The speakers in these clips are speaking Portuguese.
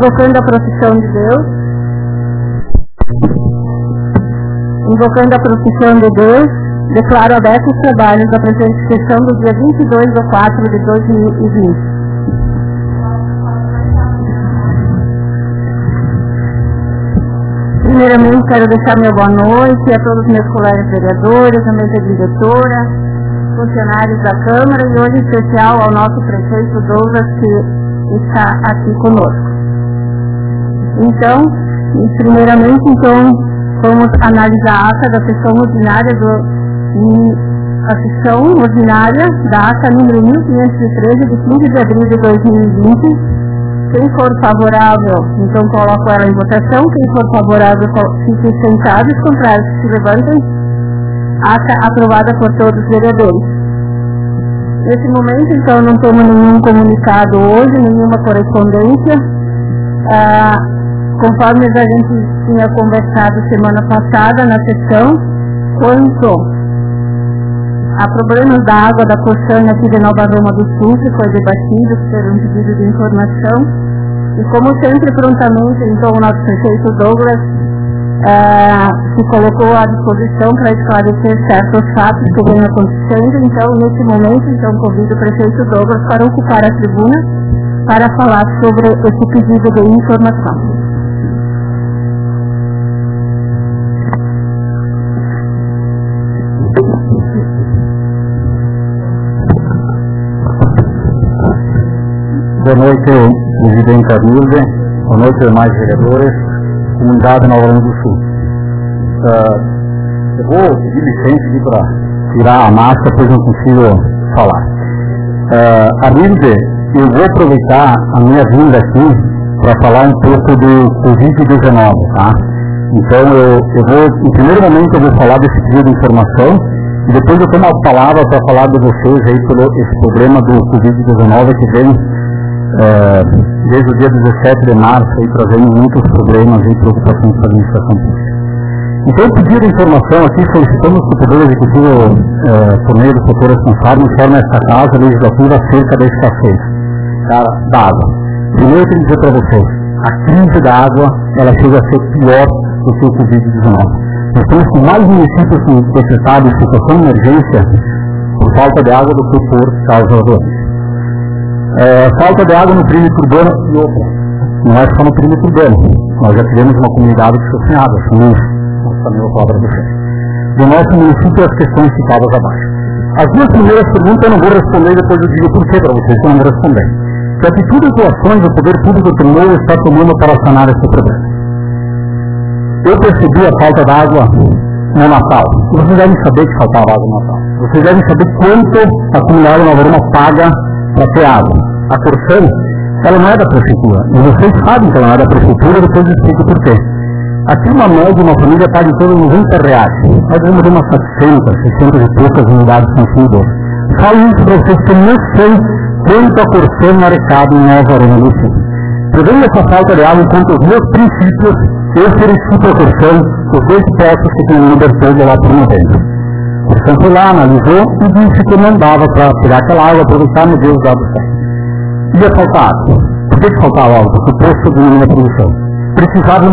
invocando a proteção de Deus, declaro abertos os trabalhos da presente sessão do dia 22/4 de 2020. Primeiramente, quero deixar meu boa noite a todos os meus colegas vereadores, a mesa diretora, funcionários da Câmara e hoje em especial ao nosso prefeito Douglas, que está aqui conosco. Então, primeiramente, vamos analisar a ata da sessão ordinária da ata número 1513 de 15 de abril de 2020. Quem for favorável, então coloco ela em votação. Quem for favorável, fique sentado. Os contrários se levantem. Ata aprovada por todos os vereadores. Nesse momento, então, não temos nenhum comunicado hoje, nenhuma correspondência. Conforme a gente tinha conversado semana passada na sessão, quanto a problemas da água da Coxana aqui de Nova Roma do Sul, que foi debatido por um pedido de informação. E como sempre, prontamente, então, o nosso prefeito Douglas se colocou à disposição para esclarecer certos fatos que vêm acontecendo. Então, nesse momento, convido o prefeito Douglas para ocupar a tribuna para falar sobre esse pedido de informação. Boa noite, presidente Arnilde. Boa noite, demais vereadores, comunidade Nova Roma do Sul. Eu vou pedir licença aqui para tirar a máscara, pois não consigo falar. Arnilde, eu vou aproveitar a minha vinda aqui para falar um pouco do Covid-19, tá? Então, eu vou, em primeiro momento, eu vou falar desse pedido de informação e depois eu tomo a palavra para falar de vocês aí pelo esse problema do Covid-19 que vem desde o dia 17 de março, aí, trazendo muitos problemas e preocupações para a administração pública. Então, o pedido de informação aqui, solicitamos que o Poder Executivo, por meio do setor responsável, informe esta Casa Legislativa acerca da escassez da água. Primeiro, eu quero dizer para vocês, a crise da água, ela chega a ser pior do que o Covid-19. Nós temos mais municípios decretados em situação de emergência por falta de água do que por causa da doença. Falta de água no perímetro urbano e outra. Não é só no perímetro urbano. Nós já tivemos uma comunidade que ficou sem água. Também vou falar para vocês. Do nosso município, as questões citadas abaixo. As duas primeiras perguntas eu não vou responder, depois eu digo por quê para vocês, que eu não vou responder. Que atitudes e ações do poder público terminou está tomando para sanar esse problema. Eu percebi a falta d'água no Natal. Vocês devem saber que faltava água no Natal. Vocês devem saber quanto a comunidade Nova Roma paga para ter água. A Corsã, ela não é da prefeitura. E vocês sabem que ela não é da prefeitura, depois eu explico por quê. Aqui uma média, uma família paga em torno de R$90. Nós temos umas 600 e poucas unidades consumidoras. Falo isso para vocês que eu não sei quanto a Corsã arrecada em Nova Roma do Sul. Prevendo essa falta de água, enquanto os meus princípios, eu ofereci para a Corsã os 2 poços que tem no Bertoldo lá por novembro. O Corsã foi lá, analisou e disse que não dava para tirar aquela água, aproveitar no Deus dado certo. Ia faltar água. Por que faltava água? Porque o poço diminuiu a produção. Precisava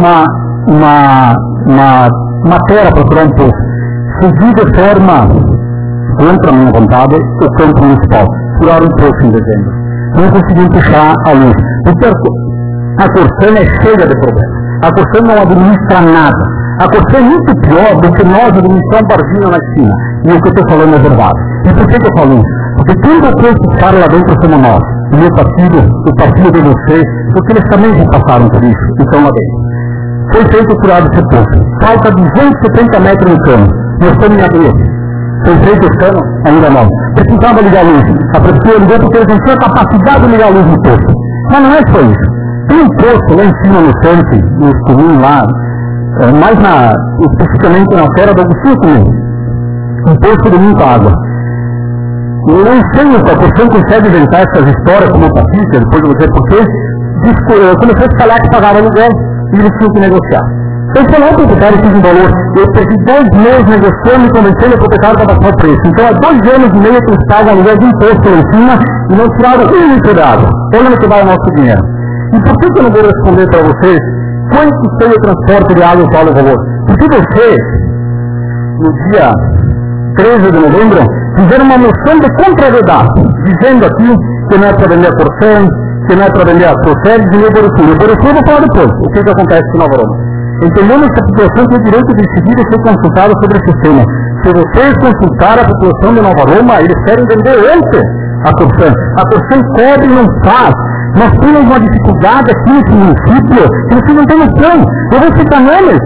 uma terra para tirar um poço. Segui de forma contra a minha vontade o campo municipal. Tiraram um poço em dezembro. Não conseguiam puxar a luz. Porque a Corsã é cheia de problemas. A Corsã não administra nada. A Corsã é muito pior do que nós administramos um barzinho na esquina. E o que eu estou falando é verdade. E por que eu falo isso? Porque tudo aquilo que para lá dentro somos nós. O meu partido, o partido de vocês, porque eles também já passaram por isso e estão lá dentro. Foi feito o curado esse poço. Falta 270 metros no cano. Nós estamos em abril. Foi feito o cano, ainda não. Precisava ligar a luz. A prefeitura ligou porque eles não tinham capacidade de ligar a luz no poço. Mas não é só isso. Tem um poço lá em cima no centro, no Escurinho lá, mais especificamente na terra do Agostinho Comum. Um poço de muita água. Eu não sei se a Corsã consegue inventar essas histórias como Patrícia, depois de você, porque eu comecei a falar que pagava aluguel e eles tinham que negociar. Eu falei ao proprietário que um valor, eu perdi 2 meses negociando e convencendo o proprietário para baixar o preço. Então há 2 anos e meio que eles pagam aluguel de imposto lá em cima e não tiraram um litro de água. Olha onde que vai o nosso dinheiro. E por que eu não vou responder para vocês quanto foi o transporte de água e qual o valor? Porque vocês, no dia 13 de novembro, fizeram uma moção de contrariedade, dizendo aqui que não é para vender a Corsan, que não é para vender a Procedes e o Borucu. O Borucu eu vou falar depois, o que acontece com Nova Roma. Entendendo essa população tem o direito de decidir e ser consultada sobre esse tema. Se vocês consultarem a população de Nova Roma, eles querem vender antes a Corsan. A Corsan cobre e não faz. Nós temos uma dificuldade aqui nesse município que vocês não têm noção. Eu vou citar nomes.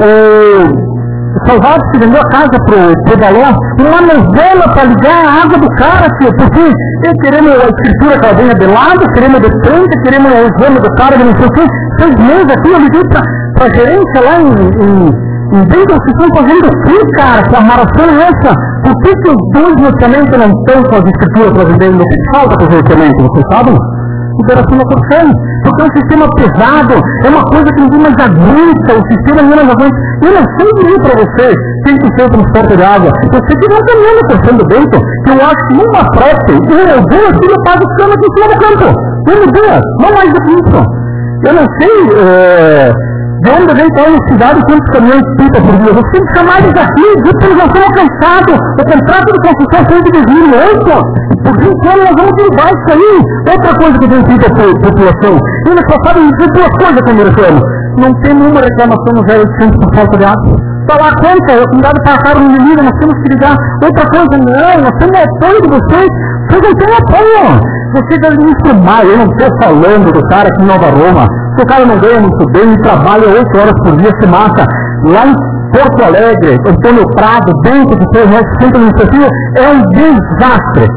O Salvador que vendeu a casa pro Balão, uma novela para ligar a água do cara, tio, porque queremos a escritura que ela venha de lado, queremos de frente, queremos o exame do cara, não sei o quê. 6 meses aqui eu liguei para a gerência lá em dentro, vocês estão fazendo o quê, cara? Que amarração é essa? Por que os dois loteamentos não estão com as escrituras para vender? O que falta para os loteamentos, vocês sabem? Liberação da Corsan, porque é um sistema pesado, é uma coisa que ninguém mais aguenta, o sistema não mais aguenta. Eu não sei dizer para vocês, tem que ser o transporte de água. Eu sei que não tem nem a Corsan do Bento, que eu acho que uma frete, eu vou aqui e pago o cano aqui em cima do campo. Não mais do que isso. Eu não sei de onde vem tal cidade e quantos caminhões pipa por dia. Você tem que chamar eles aqui, dizer que eles não são alcançados. O contrato de construção foi de 2008. Por 20 anos nós vamos derrubar isso aí. Outra coisa que eu tenho dito para a população. Eles só sabem dizer 2 coisas quando eu reclamo. Não tem nenhuma reclamação no 0800 por falta de água. Falar a conta, a comunidade passaram no inimigo, nós temos que ligar. Outra coisa, não, nós temos apoio de vocês. Vocês não têm apoio. Vocês administram mal. Eu não estou falando do cara aqui em Nova Roma. Se o cara não ganha muito bem e trabalha 8 horas por dia, se mata. Lá em Porto Alegre, Antônio Prado, dentro do seu centro administrativo, é um desastre.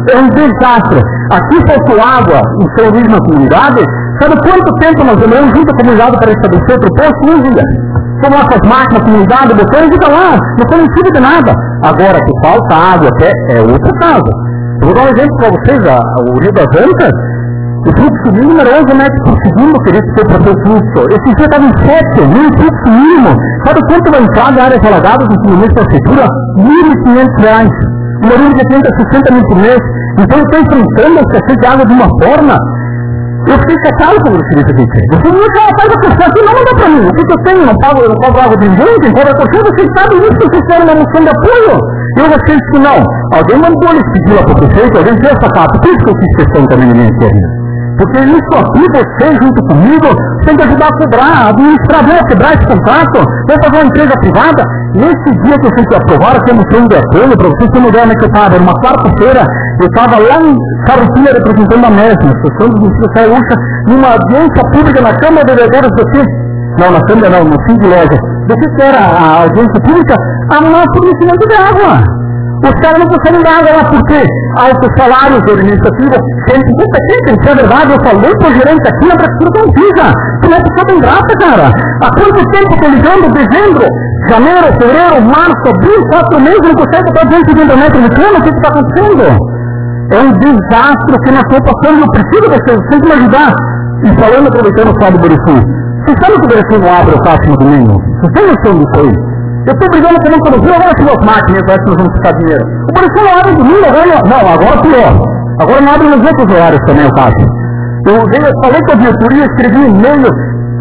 Aqui faltou água em São Luís na comunidade. Sabe quanto tempo nós demoramos junto à comunidade para estabelecer o proposto? Um dia. Como nossas máquinas, comunidade, botões, fica lá, não foi motivo de nada. Agora que falta água, até é outra casa. Eu vou dar um exemplo para vocês, o Rio das Antas, o fluxo mínimo era 11 metros por segundo, queria ser para ter o fluxo. Esse dia estava em 7, nem fluxo mínimo. Sabe quanto vai entrar de áreas alagadas no primeiro da prefeitura? R$1.500. Uma linha de 60 mil por mês. Então eu estou enfrentando a escassez de água de uma forma. Eu fiquei chocado com esse serviço aqui. Você não faz a questão aqui, não dá para mim. O que eu tenho? Eu não cobro água de ninguém, quem cobra a questão, vocês sabem disso, vocês querem uma moção de apoio. Eu achei que não. Alguém mandou eles pedir lá para o prefeito, alguém fez essa carta. Por isso que eu fiz questão também na minha internet. Porque isso aqui, vocês junto comigo, tem que ajudar a cobrar, a administrador a quebrar esse contrato, vamos fazer uma empresa privada. Nesse dia que eu fui aprovar a moção de apoio, para vocês terem uma ideia onde eu estava, era uma quarta-feira, eu estava lá em Carrotinha representando a MES, na Associação dos Municípios da Gaúcha, numa audiência pública na Câmara de Vereadores do aqui. Não, na Câmara não, no fim de loja. Do que era a audiência pública? A nosso fornecimento de água. Os caras não conseguem dar água lá porque altos salários administrativos, gente incompetente, isso é verdade, eu falei para o gerente aqui na prefeitura que não pisa, que não é pessoa bem grata, cara. Há quanto tempo eu estou ligando, dezembro, janeiro, fevereiro, março, abril, 4 meses, não consegue botar 250 metros de cano, o que está acontecendo? É um desastre que nós estamos passando, eu preciso de vocês, vocês me ajudar. E falando, aproveitando o Fábio Boricu, vocês sabem que o Boricu não abre o próximo domingo? Vocês têm noção disso aí? Eu estou brigando com o Brasil, agora com as máquinas, parece que nós vamos ficar dinheiro. O Brasil não abre domingo, agora pior. Agora não abre nos outros horários também, o caso. Eu falei com a diretoria, escrevi um e-mail,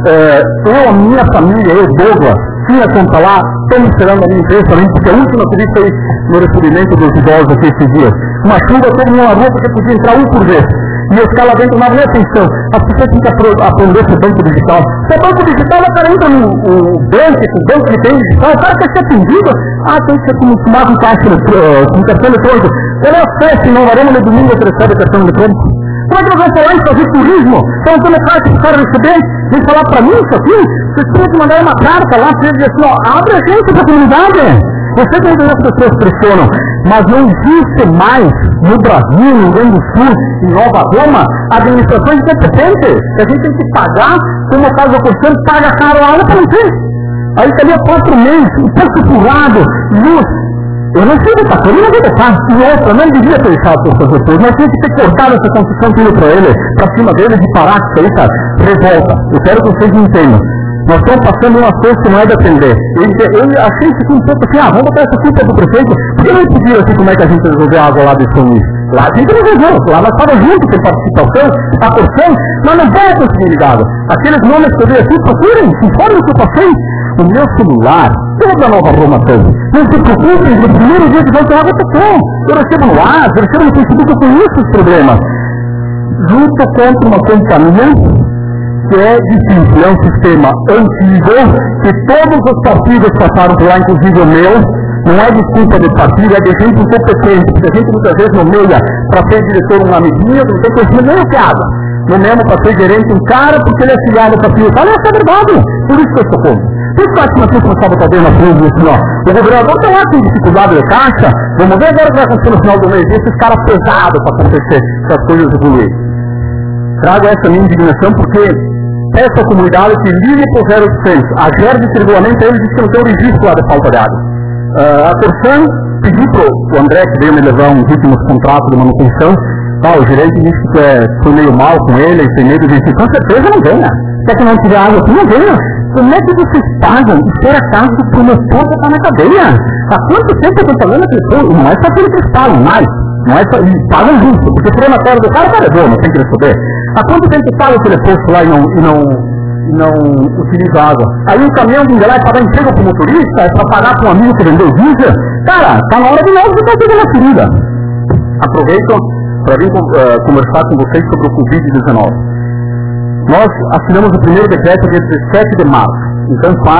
eu, a minha família, eu, Douglas, tinha conta lá, estamos esperando a minha empresa também, porque a última que vi foi no recolhimento dos idosos aqui esses dias. Uma chuva, todo mundo na rua, porque podia entrar um por vez. E eu ficava lá dentro, não havia atenção. As pessoas têm que aprender esse banco digital. Se é banco digital, o cara entra no banco que tem digital, o cara quer ser atendido. Tem que ser acostumado com caixa com cartão eletrônico. Qual é a festa em Nova Roma no domingo eu recebo cartão eletrônico? Como é que nós vamos falar em fazer turismo? Estão dando caixa para o cara receber? Vem falar para mim isso aqui? Vocês têm que mandar uma carta lá, para dizer assim, abre a gente para a comunidade. Você tem que ver as pessoas pressionam, mas não existe mais no Brasil, no Rio Grande do Sul, em Nova Roma, administrações incompetentes. A gente tem que pagar, como o caso da Corsan, paga caro a água para não ter. Aí está ali há 4 meses, um pouco furado, luz. Eu não sei botar, eu não vou botar. E outra, não devia ter deixado por fazer tudo, mas tem que ter cortado essa construção tudo para ele, para cima dele, de parar com isso aí, cara. Revolta. Eu quero que vocês me entendam. Nós estamos passando uma coisa que não é de atender. Eu achei isso aqui um pouco assim, vamos botar essa culpa do prefeito, porque não podia assim como é que a gente resolveu a água lá de São Luís. Lá a gente resolveu, lá nós estávamos juntos com participação, a porção, nós não vamos conseguir ligado. Aqueles nomes que eu dei aqui, procurem, se informem que eu passei. O meu celular, toda a Nova Roma tem. Não se preocupem, no primeiro dia de volta água tocou. Eu recebo no ar, eu recebo no Facebook, eu conheço os problemas. Junto contra uma companhia que é difícil, é um sistema antigo, que todos os partidos passaram por lá, inclusive o meu. Não é desculpa do partido, é de gente incompetente, porque a gente muitas vezes nomeia para ser diretor um amiguinho, não tem conhecimento nem o que haja. Nomeamos para ser gerente um cara porque ele é filiado ao partido. Fala, essa é a verdade, por isso que eu sou contra. Por isso que eu acho que nós temos que começar a botar na frente e assim, ó, o governador está lá com dificuldade de caixa, vamos ver agora o que vai acontecer no final do mês, esses caras pesados para acontecer, se as coisas evoluírem. Trago essa minha indignação porque essa comunidade que ligue por 0,800, a GERD de regulamento, eles dizem que não tem o registro lá de falta de água. A Corsan pediu para o André, que veio me levar uns últimos contratos de manutenção, o gerente disse que foi meio mal com ele, tem medo de dizer, com certeza não venha. Se é que não tiver água aqui, não venha. Como é que vocês pagam e ter a casa do promotor que está na cadeia? Há quanto tempo eu estou falando que não é só aquilo que eles pagam mais, não é só, eles pagam justo, porque o pronatório do cara é bom, não tem que receber. Há quanto tempo paga o teleposto lá e não utiliza água? Aí o caminhão vinha lá e pagar emprego para o motorista, é para pagar para um amigo que vendeu diesel. Cara, está na hora de nós de fazer uma ferida. Aproveito para vir conversar com vocês sobre o Covid-19. Nós assinamos o primeiro decreto dia 17 de março, então faz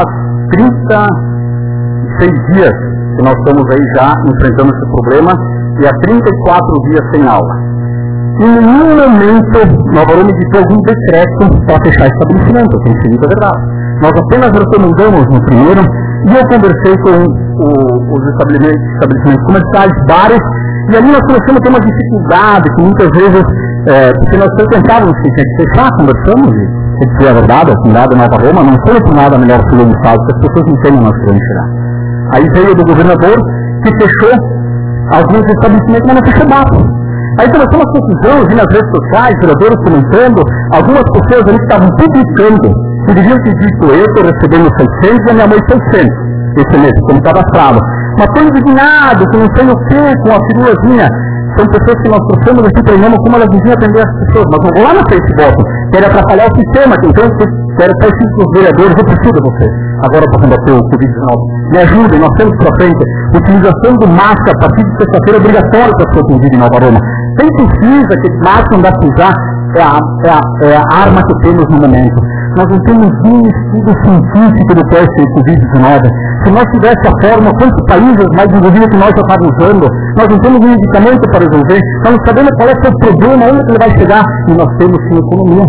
36 dias que nós estamos aí já enfrentando esse problema e há 34 dias sem aula. Em nenhum momento nós vamos editar algum decreto para fechar estabelecimento, tem sido a verdade. Nós apenas recomendamos no primeiro, e eu conversei com os estabelecimentos comerciais, bares, e ali nós começamos a ter uma dificuldade, que muitas vezes, porque nós tentávamos fechar, conversamos, e se dizer a verdade, a cidade de Nova Roma não foi por nada a melhor cidade do estado, porque as pessoas não entendem nós queremos chegar. Aí veio do governador, que fechou alguns estabelecimentos, mas não fechou baixo. Aí começou uma confusão, vi nas redes sociais, vereadores comentando, algumas pessoas ali que estavam publicando, que deviam ter dito, eu estou recebendo 600 e a minha mãe 600, esse mês, como cadastrado. Mas estou indignado, que não sei o que, com a firulazinha. São pessoas que nós trouxemos aqui, treinamos como elas deviam atender as pessoas, mas não vou lá no Facebook, quero atrapalhar o sistema, então quero estar escrito com os vereadores, eu preciso de vocês, agora para combater o Covid-19. Me ajudem, nós temos para frente, utilização de máscara a partir de sexta-feira obrigatória para ser atendido em Nova Roma. Quem precisa que máscara não dá para usar, é a arma que temos no momento. Nós não temos um estudo científico do que é esse Covid-19. Se nós tivéssemos a forma, quantos países mais desenvolvidos que nós já estávamos usando, nós não temos um medicamento para resolver, nós não sabemos qual é o seu problema, onde ele vai chegar, e nós temos sim economia.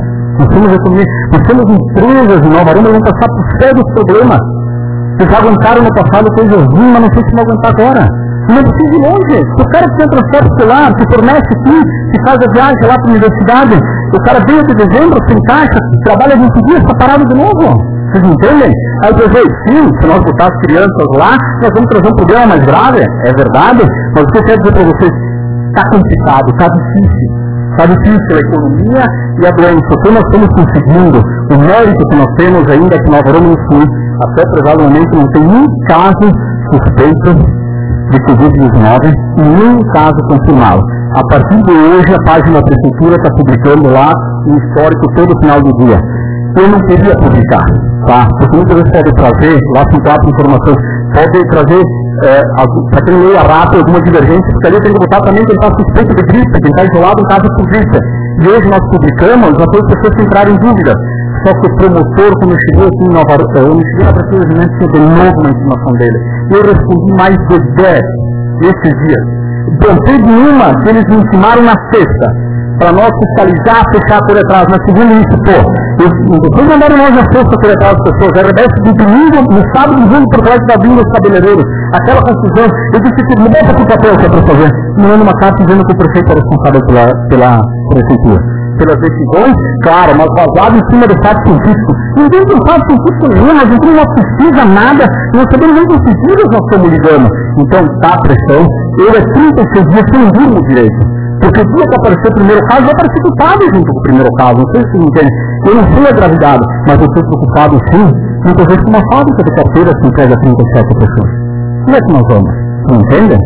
Nós temos empresas em Nova Roma que vão passar por sérios problemas. Vocês aguentaram no passado coisas ruins, mas não sei se vão aguentar agora. Não precisa ir longe. O cara que tem transporte escolar, que fornece aqui, que faz a viagem lá para a universidade, o cara veio de dezembro, sem caixa, trabalha 20 dias, está parado de novo. Vocês entendem? Aí eu falei, sim, se nós botar as crianças lá, nós vamos trazer um problema mais grave, é verdade, mas o que eu quero dizer para vocês, está complicado, está difícil. Está difícil a economia e a doença. O que nós estamos conseguindo, o mérito que nós temos ainda é que nós vamos incluir, até o presente momento não tem nenhum caso suspeito de Covid-19 e nenhum caso confirmado. A partir de hoje, a página da Prefeitura está publicando lá um histórico todo final do dia. Eu não queria publicar, tá? Porque muitas vezes pode trazer, lá são 4 informações, pode trazer, para quem leia rápido, alguma divergência, porque ali eu tenho que botar também quem está suspeito de gripe, quem está isolado em caso de Covid. E hoje nós publicamos, já foi as pessoas que entraram em dúvida. Só que o promotor, quando chegou aqui em Nova Roma, eu cheguei na Prefeitura, tinha de novo uma informação dele. Eu respondi mais de 10 esses dias. Contei de uma que eles me intimaram na sexta, para nós fiscalizar, fechar por detrás. Na segunda, isso, depois mandaram nós na sexta por detrás das pessoas. RBS de domingo, no sábado, domingo, por trás da vinda dos cabeleireiros. Aquela confusão. Eu disse que me bota aqui o papel que é para fazer. Me manda uma carta dizendo que o prefeito é responsável pela prefeitura. Pelas decisões, claro, mas baseado em cima do fato científico. Ninguém tem fato científico nenhum, nós não temos uma pesquisa, nada, não sabemos nem que pesquisas nós estamos ligando. Então, tá a pressão, eu é 36 dias sem durmo direito. Porque o dia que aparecer o primeiro caso, vai aparecer culpado junto com o primeiro caso, não sei se você entende. Eu não sei a gravidade, mas eu estou preocupado sim, muitas vezes com uma fábrica de carteira que entrega 37 pessoas. Como é que nós vamos? Não entende?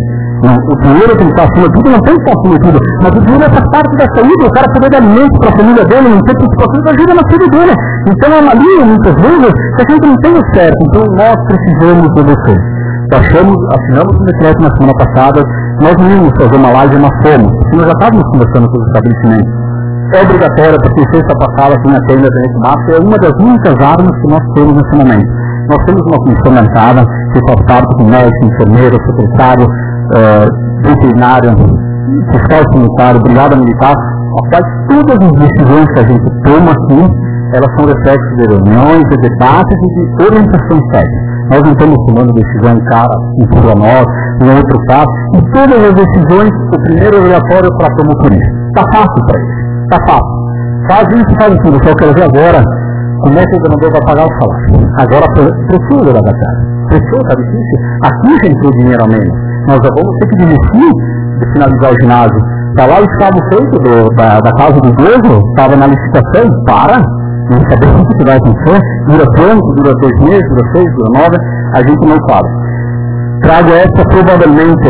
Não, o dinheiro que ele está acima de tudo não tem que estar acima de tudo, mas o dinheiro faz parte da saúde, o cara poder dar alimento para a família dele, não tem preocupações, ajuda na vida dele. Então é uma linha, muitas vezes, que a gente não tem o certo, então nós precisamos de você. Assinamos um decreto na semana passada, nós não íamos fazer uma live, mas fomos, porque nós já estávamos conversando com os estabelecimentos. É obrigatório, porque sexta passada aqui na tenda da Massa é uma das únicas armas que nós temos nesse momento. Nós temos uma comissão montada, que faz parte do médico, enfermeiro, secretário, veterinário, fiscal sanitário, brigada militar, a qual todas as decisões que a gente toma aqui, elas são reflexos de reuniões, de debates e de orientação técnica. Nós não estamos tomando decisão em cara, em nós, em outro caso, e todas as decisões, o primeiro relatório para a promotoria. Está fácil para eles, está fácil. Faz isso, faz aquilo, só quero ver agora como é que o governador vai pagar o salário. Agora precisa da casa. Precisa, está difícil. Aqui já entrou dinheiro a menos. Nós já vamos ter que desistir de finalizar o ginásio. Está lá o estado feito da casa do Globo, estava na licitação, não sabemos o que vai acontecer, dura quanto, dura 2 meses, dura 6, dura 9, a gente não sabe. Trago essa provavelmente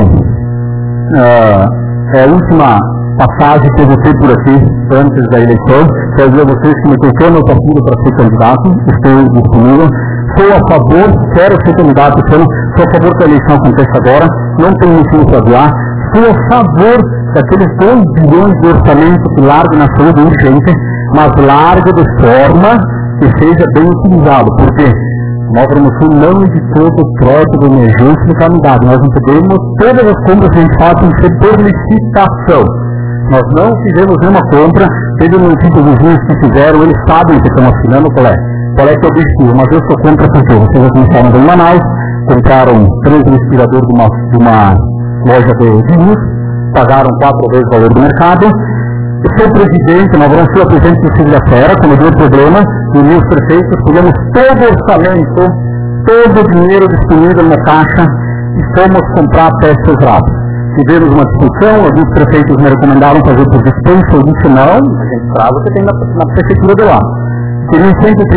é a última passagem que eu vou ter por aqui antes da eleição. Quero dizer a vocês que me colocou no partido para ser candidato, estou disponível, sou a favor, quero ser candidato, sou a favor que a eleição aconteça agora, não tenho motivo para doar, sou a favor daqueles 2 bilhões de orçamento que largo na saúde urgente, mas largo de forma que seja bem utilizado, porque Nova Sul não editou o crédito de emergência de calamidade. Nós não podemos, todas as compras que a gente faz tem que ser por licitação. Nós não fizemos nenhuma compra, teve municípios vizinhos que fizeram, eles sabem que estão assinando qual é que é o objetivo, mas eu sou contra porque vocês já começaram em Manaus, compraram 3 respiradores de uma loja de luz, pagaram 4 vezes o valor do mercado. Eu sou presidente, nós vamos ser o presidente do segunda-feira, quando deu problema, e os prefeitos pegamos todo o orçamento, todo o dinheiro disponível na caixa e fomos comprar peças rápidas. Tivemos uma discussão, alguns prefeitos me recomendaram fazer por dispensa, eu disse não, a gente sabe o que tem na prefeitura de lá. Teriam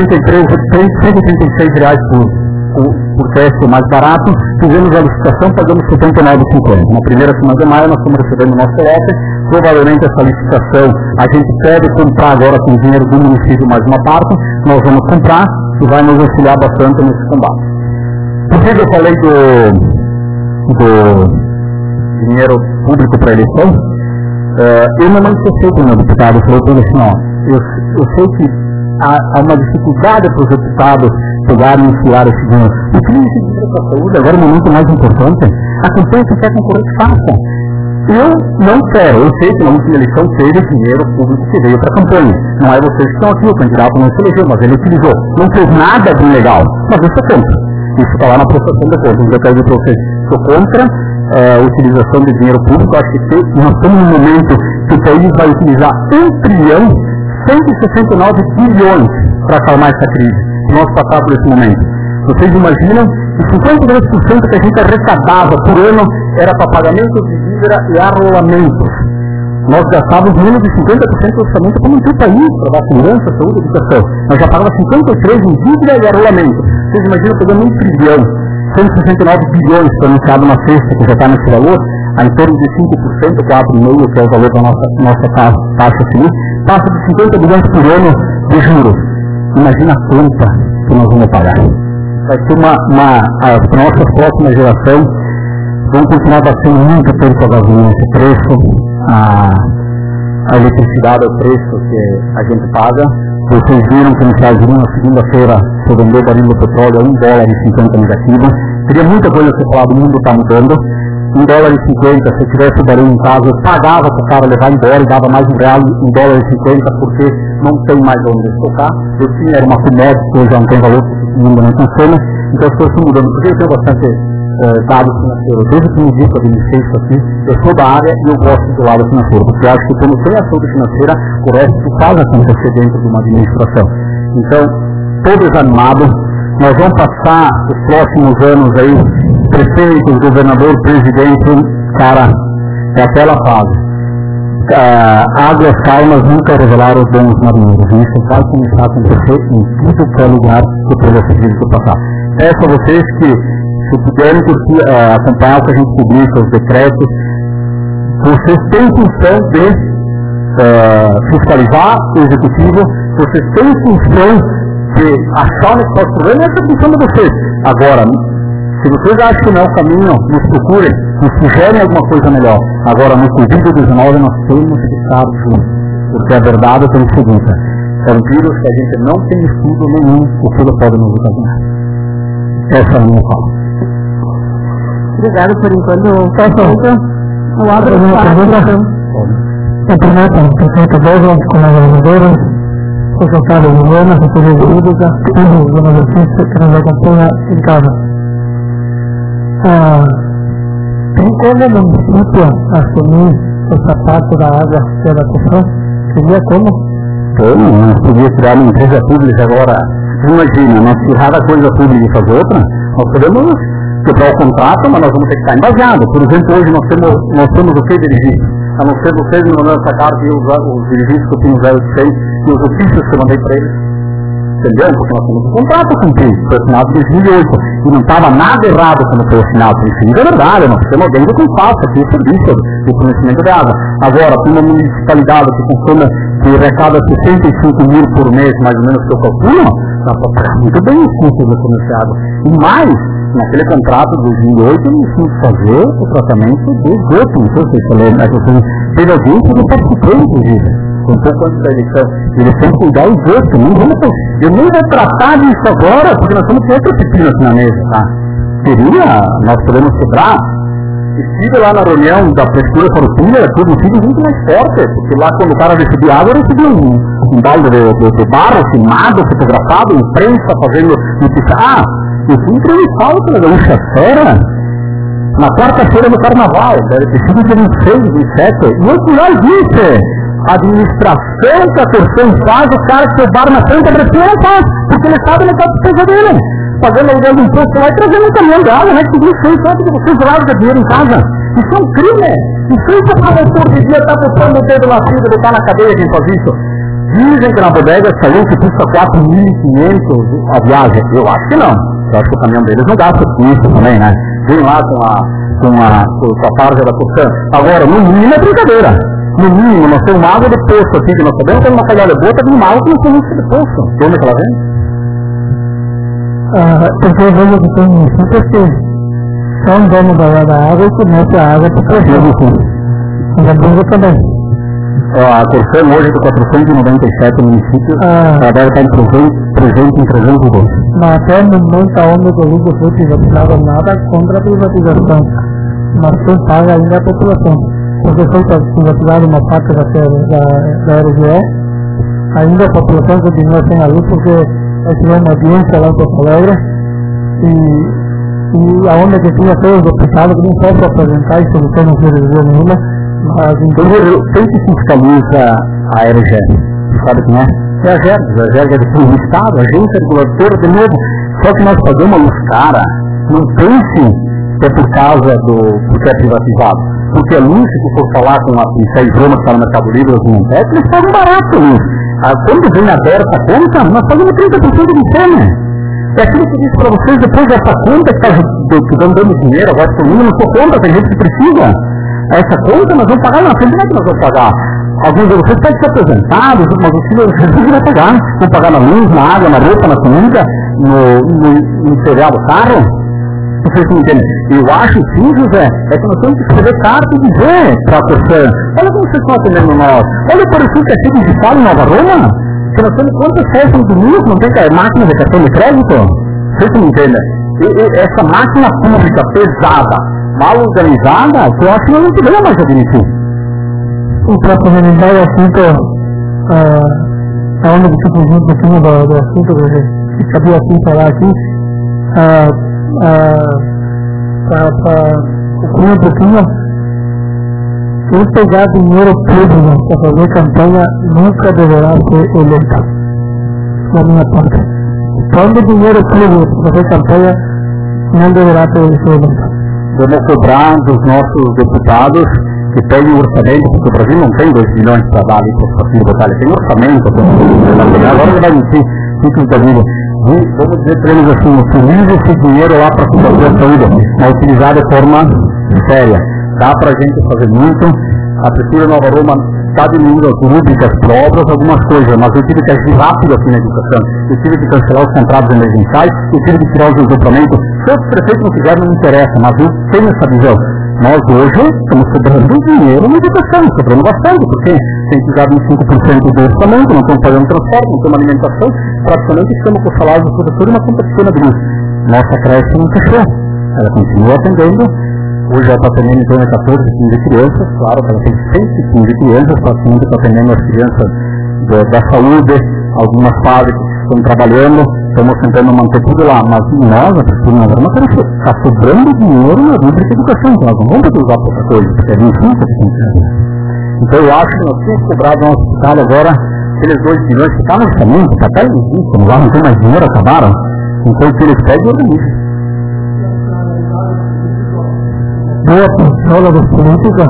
R$136 por teste mais barato, fizemos a licitação, pagamos R$79,50. Na primeira semana de maio nós estamos recebendo o nosso lote, provavelmente essa licitação a gente deve comprar agora com o dinheiro do município mais uma parte, nós vamos comprar e vai nos auxiliar bastante nesse combate. Por que eu falei do dinheiro público para a eleição? Eu me manifestei com o meu deputado, falei para ele assim, eu sei que há uma dificuldade para os deputados pegarem e enfiar esse dinheiro. Utilize esse dinheiro para a saúde, agora é o momento mais importante. A campanha que quer concorrer faça. Eu não quero, eu sei que na última eleição teve dinheiro público que veio para a campanha. Não é vocês que estão aqui, o candidato não se elegeu, mas ele utilizou. Não fez nada de ilegal, mas eu sou contra. Isso está lá na prestação de contas. Eu quero dizer para vocês, sou contra a utilização de dinheiro público. Acho que nós estamos num momento que o país vai utilizar 1.169 bilhões para acalmar essa crise. Nós passar por esse momento. Vocês imaginam que 52% que a gente arrecadava por ano era para pagamento de dívida e arrolamentos. Nós gastávamos menos de 50% do orçamento para manter o país, para dar segurança, saúde e educação. Nós já pagávamos 53% em dívida e arrolamento. Vocês imaginam pegando 1 trilhão, 169 bilhões que foi anunciado na sexta, que já está nesse valor, a em torno de 5%, 4,5%, que é o valor da nossa taxa civil, passa de 50 bilhões por ano de juros. Imagina a conta que nós vamos pagar. Vai ser as nossas próximas gerações vão continuar batendo muito tempo a gasolina, esse preço, a eletricidade é o preço que a gente paga. Vocês viram que no Estados Unidos, na segunda-feira, se vendeu o baril do petróleo a $1,50 negativo. Teria muita coisa a ser falado, o mundo está mudando. $1,50, se tivesse o baril em casa, eu pagava para o cara levar embora e dava mais $1,50, porque não tem mais onde estocar. Eu tinha, era uma commodity, que hoje já não tem valor, porque o mundo não funciona. Então as coisas estão mudando, porque eu tenho bastante dados financeiros. Desde que me disse que eu iniciei isso aqui, eu sou da área e eu gosto do lado financeiro, porque eu acho que quando tem a saúde financeira, o resto faz acontecer dentro de uma administração. Então, estou desanimado. Nós vamos passar os próximos anos aí, prefeito, governador, presidente, cara, é aquela fase. Águas calmas nunca revelaram os bons marinheiros. E isso vai começar a acontecer em tudo que é lugar que o povo precisa passar. Peço a vocês que se puderem acompanhar o que a gente publica, os decretos, vocês têm função de fiscalizar o executivo, vocês têm função de achar onde está o problema, essa é a função de vocês. Agora, se vocês acham que não é o caminho, nos procurem, nos sugerem alguma coisa melhor. Agora, no Covid-19 nós temos que estar juntos, porque a verdade é o seguinte: é um vírus que a gente não tem estudo nenhum, o que ele pode nos ocasionar. Essa é a minha fala. Obrigada por enquanto. Eu abro a pergunta. A primeira pergunta dela, como governadora, secretária de governo, assessoria jurídica, tudo do benefício que nos acompanha em casa. Tem como o município assumir essa parte da água pela questão? Seria como? Não podia criar uma empresa pública agora. Imagina, nós tirar a coisa pública e fazer outra, nós podemos quebrar o contrato, mas nós vamos ter que estar embasados. Por exemplo, hoje nós temos o que dirigir? A não ser vocês me mandando essa carta e os dirigentes que eu tenho 06 e os ofícios que eu mandei para eles. Entendeu? Porque nós temos um contrato cumprido, foi assinado em 2008, e não estava nada errado quando foi assinado. Isso é verdade, nós temos alguém que faça aqui o serviço de fornecimento de água. Agora, tem uma municipalidade que consome, que arrecada 65 mil por mês, mais ou menos, que eu calculo, dá para pagar muito bem os custos de fornecer água. E mais, naquele contrato de 2008, eles tinham que fazer o tratamento do esgoto. Não sei se você lembra, teve alguém que não participou, inclusive. Um pouco antes da eleição, eles têm que cuidar do esgoto. Eu nem vou tratar disso agora, porque nós temos outro pepino aqui na mesa, tá? Nós podemos quebrar. Estive lá na reunião da Prefeitura Farroupilha, tudo muito mais forte, porque lá quando o cara recebia água, eu recebia um balde de barro, filmado, fotografado, imprensa fazendo notícia. Eu fui entrevistado pela Gaúcha Fera na quarta-feira do Carnaval, deve ter sido dia 26, 27, e eu fui lá e disse: a administração que a Corção faz, o cara que o bar na frente da Prefeitura não faz, porque ele sabe a despesa dele, pagando aluguel de imposto lá e trazendo um caminhão de água, né, que isso aí sabe que vocês largam dinheiro em casa. Isso é um crime. Isso aí que a promotor devia estar botando o dedo na fila e botar na cadeia quem faz isso. Dizem que na bodega saiu que custa 4.500 a viagem. Eu acho que não. Eu acho que o caminhão deles não gasta com isso também, né? Vem lá com a farja da Corção. Agora, no mínimo é brincadeira. No mínimo, nós temos uma água de poço aqui, que nós sabemos que é uma calhada boa, tem uma água que nós temos de poço. De onde é que ela vem? Porque eu vejo que tem municípios que são donos da água e conhecem a água por exemplo. E também. A Corção hoje tem 497 municípios, ela deve estar presente em 302. Mas até muita onda do lucro foi privatizado, nada contra a privatização, mas quem paga ainda é a população. Porque foi privatizada uma parte da RGE, ainda a população continua sem a luz, porque tivemos uma audiência lá em Porto Alegre, e a onda que tinha foi o deputado que não pode apresentar e solução não foi resolver nenhuma. Mas então quem que fiscaliza a RGE? Sabe quem é? É a GERG é do Estado, a agência reguladora de novo. Só que nós pagamos a luz cara. Não pense que é por causa porque é privatizado. Porque a luz, se for falar com a Princesa Roma que está no Mercado Livre, eles pagam barato a luz. Quando vem aberta a conta, nós pagamos 30% de cena. É aquilo que eu disse para vocês, depois dessa conta que está dando dinheiro, agora por mim, não sou conta, tem gente que precisa. Essa conta nós vamos pagar na frente, não é que nós vamos pagar. Alguns de vocês podem ser aposentados, mas o filho vai pagar. Vão pagar na luz, na água, na roupa, na comida, no material do carro. Vocês não entendem? Eu acho sim, José, é que nós temos que escrever carta e dizer para a Corção: olha como vocês estão atendendo nós. Olha o perfil que é aqui digital em Nova Roma. Que nós temos quantas festas no domingo, não tem máquina de cartão de crédito? Vocês não entendem? Essa máquina pública pesada, mal organizada, que eu acho que nós não podemos mais admitir. E para finalizar o assunto, a onda que tu fugiu um pouquinho do assunto que cabia aqui falar aqui, para concluir um pouquinho, quem pegar dinheiro público para fazer campanha nunca deverá ser eleito, da minha parte. Quando dinheiro público para fazer campanha não deverá ser eleito. Vamos cobrar dos nossos deputados que tem o orçamento, porque o Brasil não tem 2 milhões para dar ali para os partidos botar, ele tem orçamento, agora ele vai mentir, título da vida. vamos dizer para eles assim, utilize esse dinheiro lá para combater a saúde, mas utilizar de forma séria. Dá para a gente fazer muito. A Prefeitura de Nova Roma está diminuindo as rubricas, provas, algumas coisas, mas eu tive que agir rápido aqui na educação. Eu tive que cancelar os contratos emergenciais, eu tive que tirar os endossamentos. Se os prefeitos não fizeram, não interessa, mas eu tenho essa visão. Nós hoje estamos sobrando dinheiro na educação, sobrando bastante, porque tem que usar 25% do orçamento, não estamos pagando transporte, não temos alimentação, praticamente estamos com o salário do professor e uma conta pequena de luz. Nossa creche não fechou, ela continua atendendo. Hoje ela está atendendo em torno de 14, 15 crianças, claro que ela tem 115 crianças, praticamente está atendendo as crianças da saúde, algumas fábricas que estão trabalhando, estamos tentando manter tudo lá, mas nós, a Prefeitura de Nova Roma, está sobrando dinheiro na rubrica de educação, então nós não vamos poder usar para outra coisa, porque é 25 que tem que fazer. Então eu acho que nós temos cobrado no hospital agora aqueles 2 bilhões que está no orçamento, está até injusto, lá não tem mais dinheiro, acabaram, então o que eles pedem é organizam. Boa controla das políticas,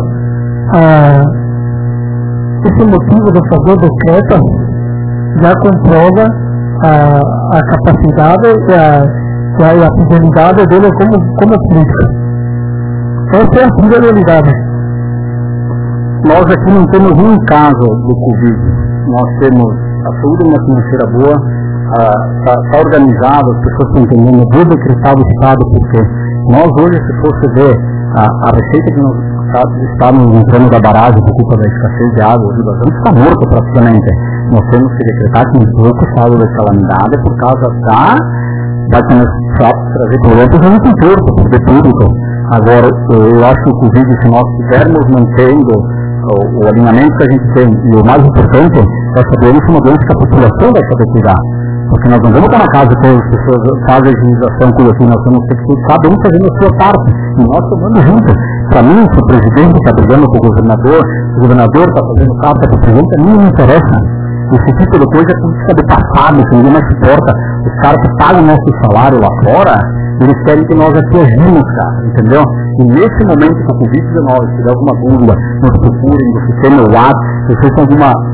esse motivo de fazer o decreto já comprova a capacidade e a fidelidade dele como política. Essa é a pura realidade. Nós aqui não temos um caso do Covid. Nós temos a saúde e uma financeira boa, está organizado, as pessoas estão entendendo, vou decretar o Estado, porque nós hoje, se fosse ver a receita que nós estamos entrando da barragem por culpa da escassez de água, o Rio das Antas está morto praticamente. Nós temos que decretar que um pouco o estado de calamidade por causa vai começar a trazer problemas no futuro, para o poder público. Agora, eu acho que o Covid, se nós estivermos mantendo o alinhamento que a gente tem, e o mais importante, é saber se uma doença que a população vai saber cuidar. Porque nós não vamos estar na casa de todas as pessoas fazem a higienização, cuida assim, nós temos que ter cada um fazendo a sua parte, e nós tomando junto. Para mim, se o presidente está brigando com o governador está fazendo carta para o presidente, a mim não me interessa. Esse tipo de coisa é política de passado, que ninguém mais suporta. Os caras que pagam o nosso salário lá fora, eles querem que nós aqui agimos, cara, entendeu? E nesse momento que o Covid-19, se tiver alguma dúvida, nos procurem, no sistema WhatsApp, se vocês têm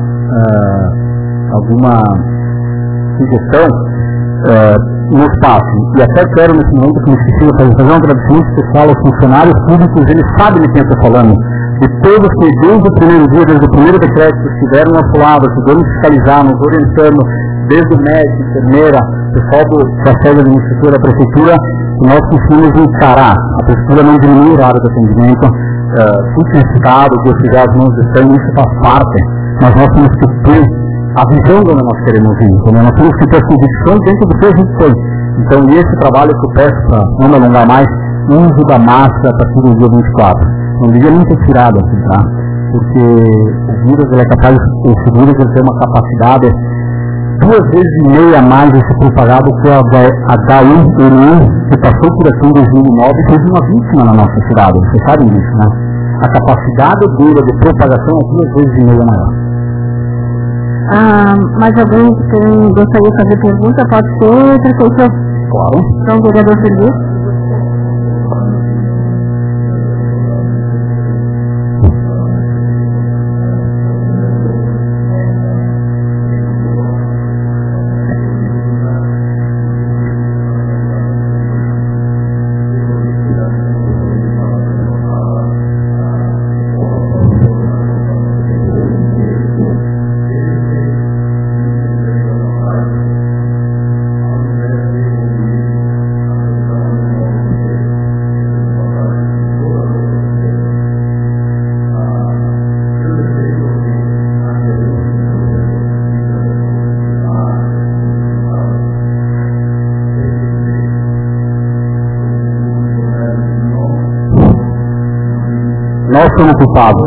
alguma sugestão, nos passem. E até quero nesse momento que me esqueci de fazer um agradecimento especial aos funcionários públicos, eles sabem de quem eu estou falando. De todos que desde o primeiro dia, desde o primeiro decreto, estiveram ao nosso lado, ajudando a fiscalizar, nos orientando, desde o médico, enfermeira, pessoal da sede administrativa da prefeitura, que nós conseguimos encarar. A prefeitura não diminui o horário de atendimento, tudo necessitado, de tirar as mãos de sangue, isso faz parte, mas nós temos que ter a visão de onde nós queremos ir, nós temos que ter as convicções dentro do que a gente tem. Então, esse trabalho que eu peço, para não me alongar mais, uso da máscara a partir do dia 24. Não devia nem ter tirado assim, tá? Porque o vírus ele é capaz, esse vírus ele tem uma capacidade 2,5 vezes a mais de ser propagado que a H1N1, que passou por aqui em 2009 e teve uma vítima na nossa cidade. Vocês sabem disso, né? A capacidade dele de propagação é 2,5 vezes maior. Mais alguém que gostaria de fazer pergunta? Pode ser, prefeito? Claro. Então, vereador Felipe. Nós somos culpados.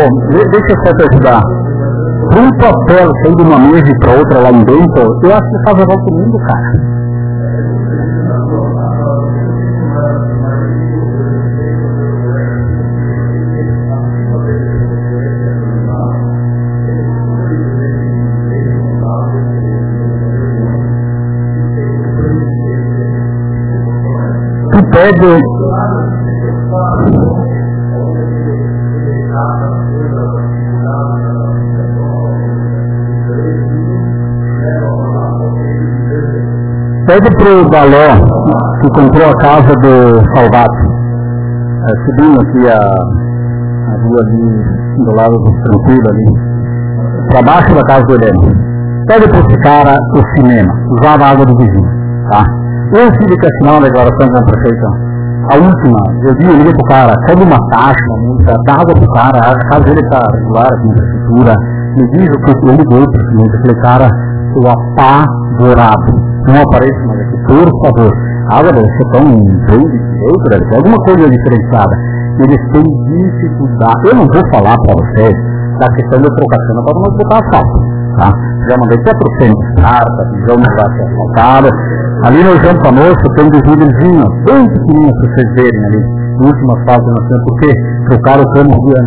deixa eu só te ajudar. Para um papel sair de uma mesa e para outra lá em dentro, eu acho que faz a volta do mundo, cara. Tu pede... Pede pro Galó, que comprou a casa do Salvato, subindo aqui a rua ali, do lado do tranquilo ali, para baixo da casa do Heleno. Pede para esse cara o cinema, usava a água do vizinho, tá? Eu tive que assinar uma declaração com o prefeito. A última, eu liguei pro cara, pede uma taxa, uma multa, dá água pro cara, a casa dele está regular, com infraestrutura, me diz o que eu liguei pro cliente, eu falei, cara, estou apavorado. Não aparece mais aqui, por favor. A água deve ser tão bem de direito, deve ser alguma coisa diferenciada. Eles têm dificuldade. Eu não vou falar para vocês da questão da trocação para nós botar asfalto, tá? Já mandei 400 cartas, já não está asfaltada. Ali no Janto Almoço tem um desnívelzinho, bem pequenininho para vocês verem ali. No último asfalto, porque trocaram o cano de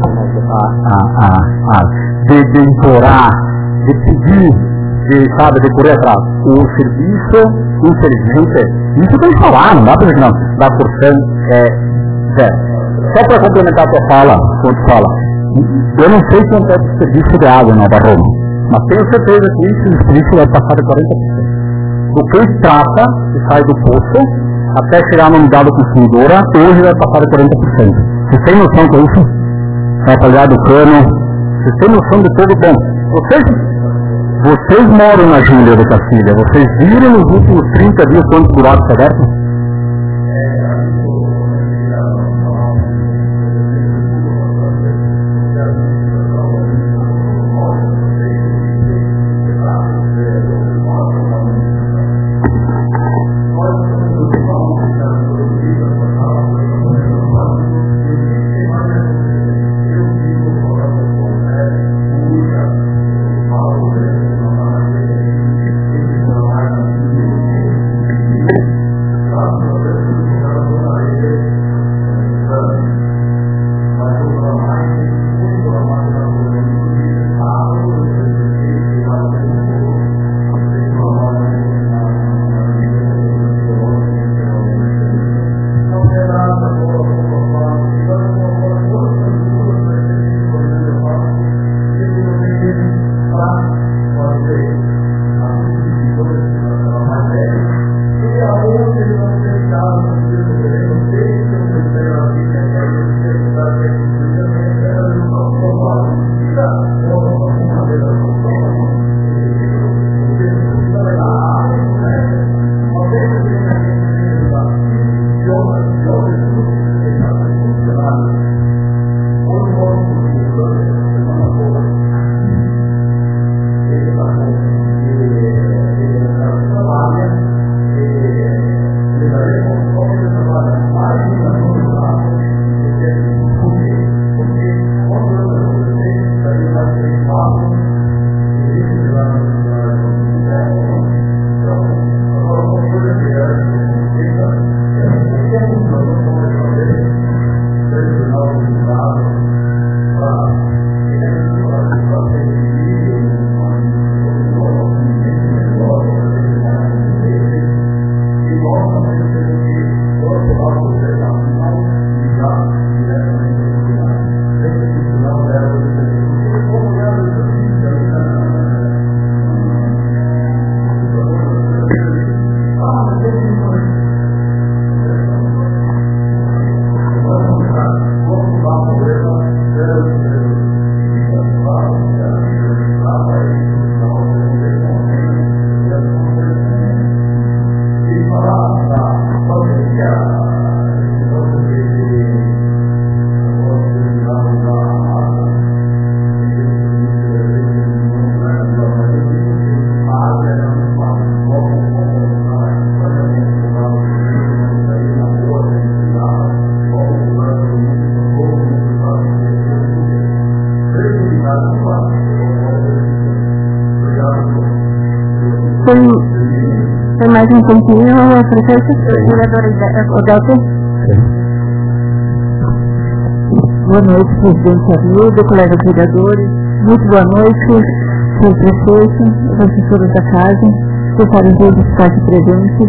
de implorar, de pedir, de correr atrás. O serviço, infelizmente, isso tem que falar, não dá para dizer não. Da porção zero. Só para complementar a tua fala, quando tu fala, eu não sei quanto é o serviço de água na Nova Roma, mas tenho certeza que esse serviço vai passar de 40%. Do que trata, que sai do posto, até chegar na unidade consumidora, hoje vai passar de 40%. Vocês têm noção que é isso? Vai pagar do cano, vocês têm noção de tudo bom. Vocês moram na Júlia de Cacilha, vocês viram nos últimos 30 dias quantos buracos abertos? tem mais um pouquinho, prefeito, vereadora Odete. Boa noite, presidente Arildo, colegas vereadores. Muito boa noite, senhor prefeito, professores da casa, secretários de estar aqui presentes.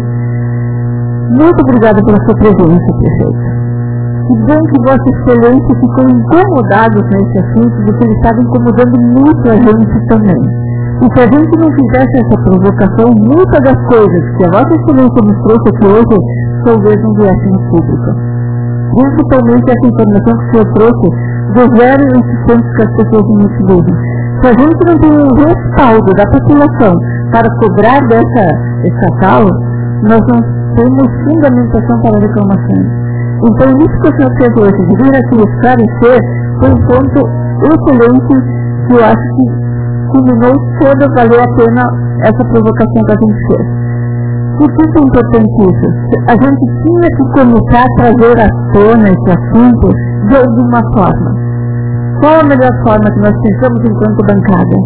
Muito obrigada pela sua presença, prefeito. Que bom que Vossa Excelência ficou incomodado com esse assunto, porque ele estava incomodando muito a gente também. E se a gente não fizesse essa provocação, muitas das coisas que a Vossa Excelência nos trouxe aqui hoje, talvez não viessem no público. Principalmente essa informação que o senhor trouxe dos zero insuficientes que as pessoas não utilizam. Se a gente não tem um respaldo da população para cobrar dessa estatal, nós não temos fundamentação para reclamações. Então, isso que o senhor fez hoje, de vir aqui esclarecer, foi um ponto excelente que eu acho que culminou toda, valeu a pena essa provocação que a gente fez. Por que é importante isso? A gente tinha que começar a trazer à tona esse assunto de alguma forma. Qual a melhor forma que nós pensamos enquanto bancada?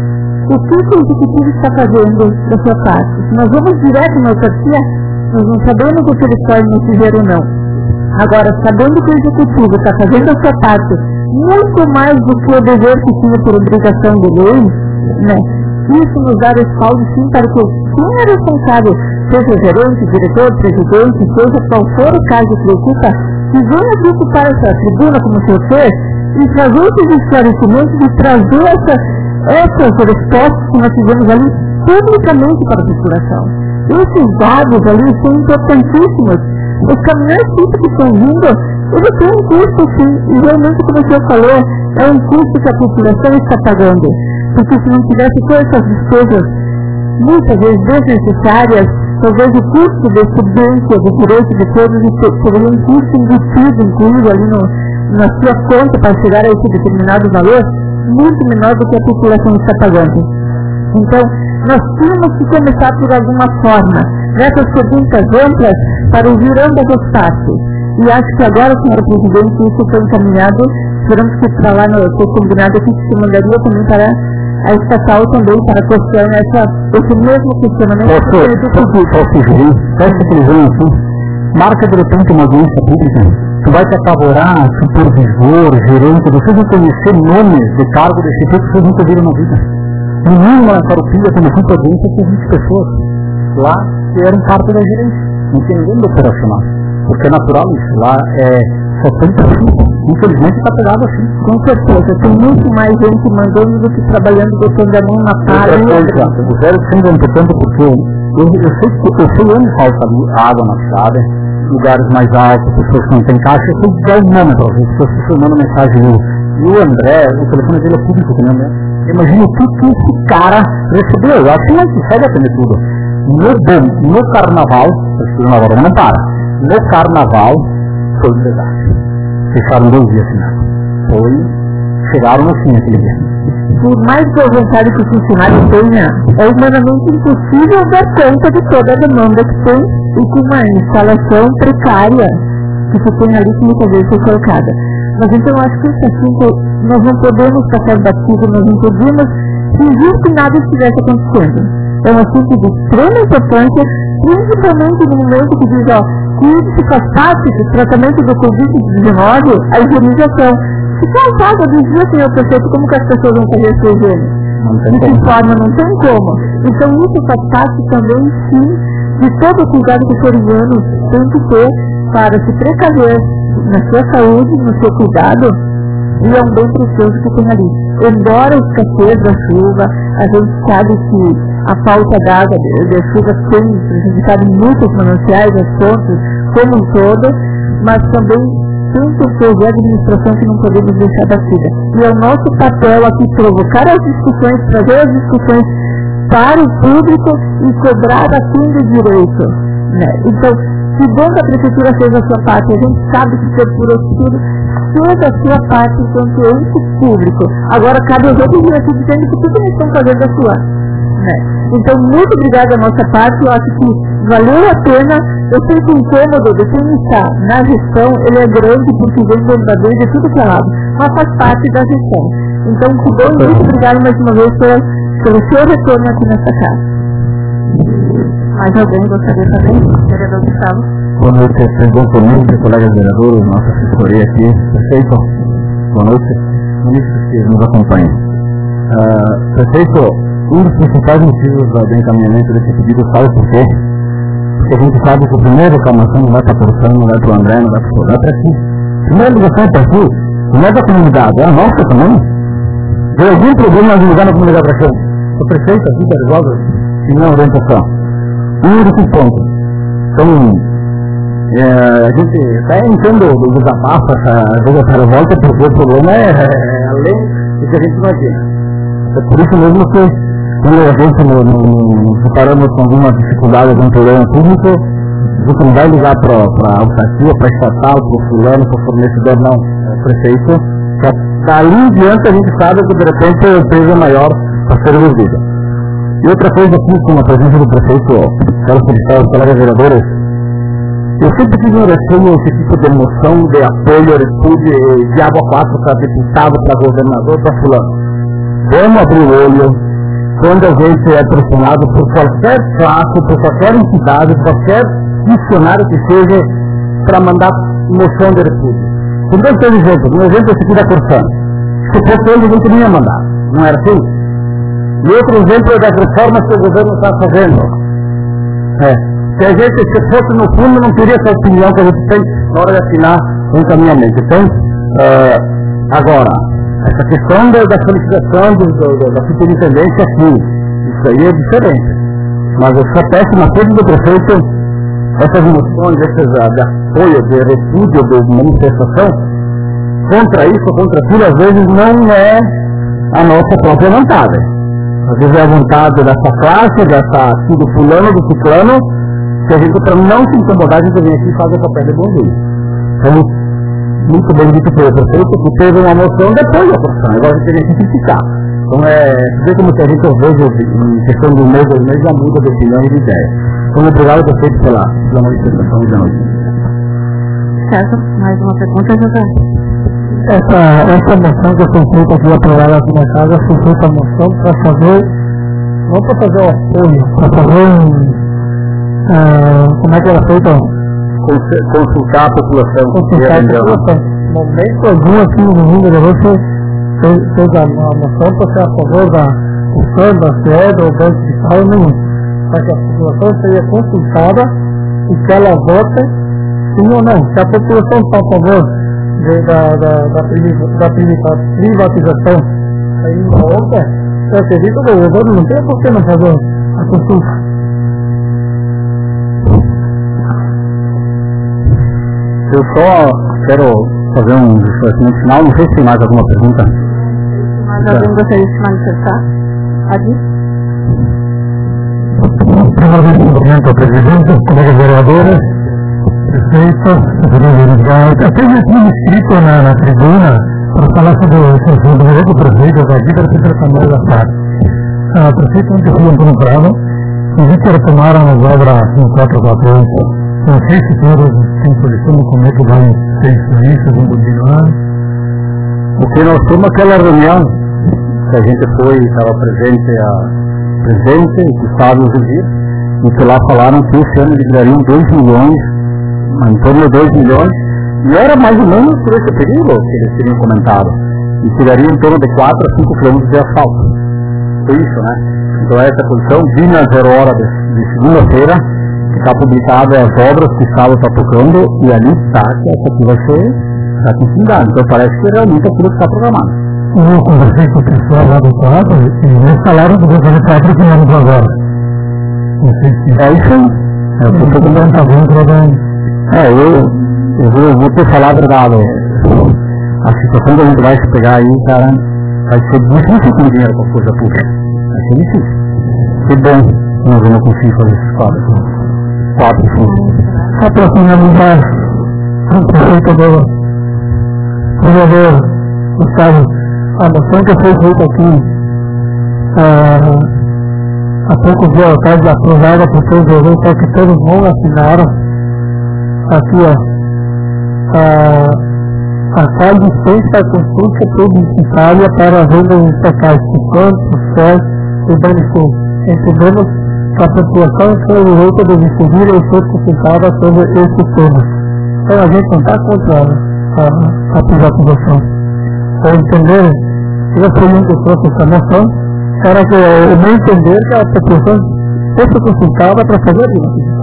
O que o executivo está fazendo da sua parte? Se nós vamos direto na autarquia, nós não sabemos o que eles podem nos dizer ou não. Agora, sabendo que o executivo está fazendo a sua parte, muito mais do que o dever que tinha por obrigação de lei, né? Isso nos dá respaldo sim para que quem é responsável, seja gerente, diretor, presidente, seja qual for o caso que ocupa, que venha aqui ocupar essa tribuna como o senhor fez, e trazer esses esclarecimentos e trazer essas respostas que nós fizemos ali publicamente para a população. Esses dados ali são importantíssimos. Os caminhões que estão vindo, eles têm um custo sim, e realmente, como o senhor falou, é um custo que a população está pagando. Porque se não tivesse todas essas despesas, muitas vezes desnecessárias, talvez o custo de subsistência do direito de todos seria um custo embutido, incluído ali na sua conta para chegar a esse determinado valor, muito menor do que a população está pagando. Então, nós tínhamos que começar por alguma forma, nessas perguntas amplas, para ouvir ambas as partes. E acho que agora, senhora presidente, isso foi encaminhado, esperamos que para lá foi combinado aqui que se mandaria também para a estatal também, para questionar esse mesmo questionamento. Posso sugerir? Peça que eles venham assim, marca de repente uma audiência pública, tu vai te apavorar, supervisor, gerente, vocês vão conhecer nomes de cargo desse tipo que vocês nunca viram na vida. No mínimo, na Farupilha, quando eu fui para a audiência, tinha 20 pessoas lá que eram parte da gerência, não tinha ninguém do operacional, porque é natural isso, lá só tem pessoas, infelizmente está pegado assim. Com certeza, tem muito mais gente mandando do que trabalhando, botando a mão na palha. O zero sempre é importante porque eu sei onde falta água na cidade, lugares mais altos, pessoas que não têm caixa, eu sei dar o nome para as pessoas mandam mensagem e o André, o telefone dele é público também, né? Imagina o que esse cara recebeu, eu acho que não consegue atender tudo. No carnaval, não para, no carnaval foi um desastre. Fecharam 2 dias assim, chegaram no fim aquele dia. Por mais que a vontade que o funcionário tenha, é humanamente impossível dar conta de toda a demanda que tem e com uma instalação precária que se tem ali que muitas vezes é colocada. Mas então eu acho que esse assunto nós não podemos passar batido, nós não podemos fingir que nada estivesse acontecendo. É um assunto de extrema importância, principalmente no momento que diz, que isso faz parte do tratamento do Covid-19, a higienização. Se faltava dos dias, senhor prefeito, como que as pessoas vão fazer essa higiene? De que forma? Não tem como. Então isso faz parte também, sim, de todo o cuidado que o ser humano tem que ter para se precaver na sua saúde, no seu cuidado, e é um bem precioso que tem ali. Embora a escassez da chuva, a gente sabe que a falta d'água, da chuva tem prejudicado muitos mananciais, as fontes, como um todo, mas também tem pessoas de administração que não podemos deixar batida. E é o nosso papel aqui provocar as discussões, trazer as discussões para o público e cobrar a fim de direito. Né? Então, que bom que a prefeitura fez a sua parte, a gente sabe que ser por tudo fez a sua parte enquanto ente público. Agora cabe aos outros aqui dizendo que tudo eles estão fazendo a sua. Né? Então, muito obrigada da nossa parte, eu acho que valeu a pena. Eu sei que o incômodo de quem está na gestão, ele é grande porque vem verdadeiro de tudo que é lado, mas faz parte da gestão. Então, que bom, muito obrigado mais uma vez pelo seu retorno aqui nessa casa. Mais alguém gostaria de fazer? Vereador Gustavo. Boa noite, presidente Domingos, colegas vereadores, nossa assessoria aqui. Prefeito, boa noite. Ministros que nos acompanham. Prefeito, um dos principais motivos do encaminhamento desse pedido, sabe por quê? Porque a gente sabe que o primeiro reclamação não vai para a produção, não vai para o André, não vai para o Soldado, é para aqui. Primeira ligação é para aqui, não é da comunidade, é a nossa também. Deu algum problema nós ligar na comunidade para cá? O prefeito aqui está resolve, se não orientação. Um único ponto. Então, a gente até entende o desabafo, essa revolta, porque o problema é além do que a gente imagina. É por isso mesmo que quando a gente nos deparamos com alguma dificuldade de um problema público, a gente não vai ligar para a autarquia, para a estatal, para o fulano, para o fornecedor, não. É o prefeito. Daí em diante a gente sabe que de repente o peso é maior para ser resolvido. E outra coisa aqui, com a presença do prefeito, quero felicitar os colegas vereadores, eu sempre tive um receio esse tipo de emoção, de apoio, de água 4 para deputado, para governador, para fulano. Vamos abrir o olho quando a gente é pressionado por qualquer classe, por qualquer entidade, qualquer funcionário que seja, para mandar moção de repúdio. Com dois exemplos. Um exemplo é esse aqui da Corsã. Se fosse ele, a gente não ia mandar. Não era assim? E outro exemplo é das reformas que o governo está fazendo. Se a gente, se fosse no fundo, não teria essa opinião que a gente tem na hora de assinar o encaminhamento. Então, agora, essa questão da solicitação da superintendência aqui, isso aí é diferente. Mas eu só peço na frente do prefeito essas moções, esses de apoio, de repúdio, de manifestação, contra isso, contra aquilo, às vezes não é a nossa própria vontade. Às vezes é a vontade dessa classe, aqui do fulano, do ciclano, que a gente, para não se incomodar, a gente vem aqui e faz o papel de bonzinho. Então, muito bem dito pelo prefeito, que teve uma moção depois da profissão, agora a gente tem que criticar. Então, ver como que a gente vejo em questão de um mês, 2 meses, já muda de opinião e de ideia. Então, obrigado, prefeito, pela manifestação de noite. Certo, mais uma pergunta, José? Essa moção que foi feita aqui, aprovada aqui na casa, foi feita a moção para fazer, não para fazer o apoio, para fazer como é que ela feita? Consultar a população. Consultar a população. No momento algum aqui no Rio Grande do Sul fez a moção para ser a favor da CUSAN, da CE, do Banco de Sal, nenhum. Para que a população seja consultada e que ela vote sim ou não. Se a população está a favor da privatização ainda ontem, eu acredito que o governo não tem por que não fazer a consulta. Eu só quero fazer um esclarecimento final, não sei se tem mais alguma pergunta. Mais alguém gostaria de se manifestar? Adi? Primeiramente, presidente, colegas vereadores, prefeito, até já tinha escrito na tribuna para falar sobre o direito do prefeito daqui para ser tratado da parte. O prefeito ontem foi Antônio Prado e vi que retomaram as obras no 448. Não sei se todos têm solução, como é que vai ser isso, vão continuar. O que nós temos aquela reunião, que a gente estava presente e Gustavo Zezir, e que lá falaram que esse ano liberariam 2 milhões, em torno de 2 milhões, e era mais ou menos por esse período que eles tinham comentado, e tirariam em torno de 4 a 5 quilômetros de asfalto. Foi isso, né? Então essa posição, vi na 0 hora de segunda-feira, está publicado as obras que o Estado está tocando e ali está que essa aqui vai ser a continuidade. Então parece que realmente aquilo que está programado. Eu conversei com o pessoal lá do teatro e eles falaram que vão fazer 4 quilômetros agora. Não sei se... É isso aí. Eu vou ter falado a verdade. A situação que a gente vai se pegar aí, cara, vai ser difícil com dinheiro para a coisa pública. Vai ser difícil. Que bom que nós vamos conseguir fazer esses quadros. 4 só para finalizar, o prefeito do vereador Gustavo, a moção que foi feita aqui há poucos dias atrás, aprovada por todos os vereadores, só que todos não assinaram. Aqui, a qual dispensa a consulta publicitária para a venda de estatais, Picante, Sol e Banrisul. Entendemos a população tem o direito de decidir e ser consultada sobre esse tema. Então a gente não está contra a privatização. Para entender, eu fui muito trouxe essa moção, era que o meu entender que a população fosse consultada para fazer a privatização.